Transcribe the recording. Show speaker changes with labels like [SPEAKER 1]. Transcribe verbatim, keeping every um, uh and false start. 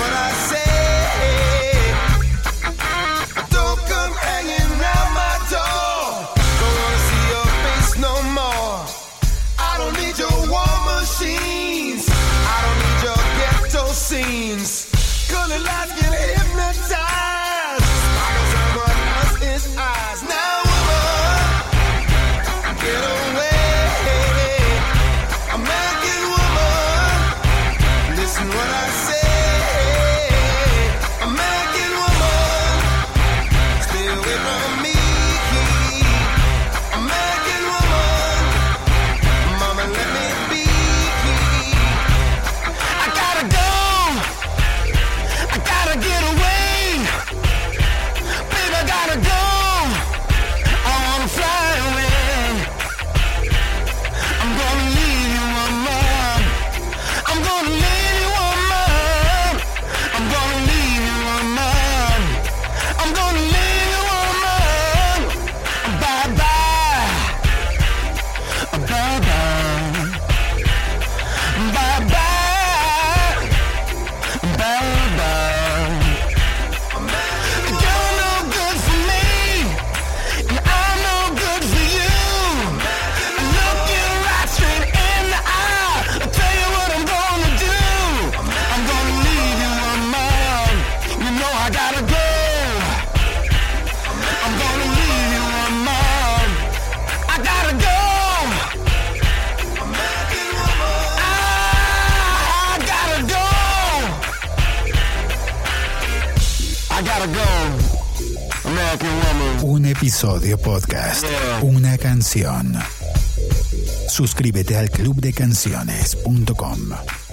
[SPEAKER 1] what I say. Don't come hanging round my door. Don't wanna see your face no more. I don't need your war machines. I don't need your ghetto scenes. Color lights get hypnotized. Sparkles someone else's eyes. Now, woman, get away. American woman, listen what I say. American woman, stay away from me. American woman, mama, let me be. I gotta go. I gotta get away. Baby, I gotta go. I wanna fly away. I'm gonna leave you, woman. I'm gonna leave you, woman. I'm gonna leave you, woman. I'm gonna leave you, woman. Bye-bye. Bye-bye. Bye-bye. Bye-bye. You're no good for me, and I'm no good for you. I look you right straight in the eye. I'll tell you what I'm gonna do. I'm gonna leave you, woman. You know I gotta go. I'm gonna leave you, woman. I gotta go. American woman. I gotta go. I gotta go. American woman.
[SPEAKER 2] Un episodio podcast,
[SPEAKER 1] Yeah.
[SPEAKER 2] una canción. Suscríbete al club de canciones punto com.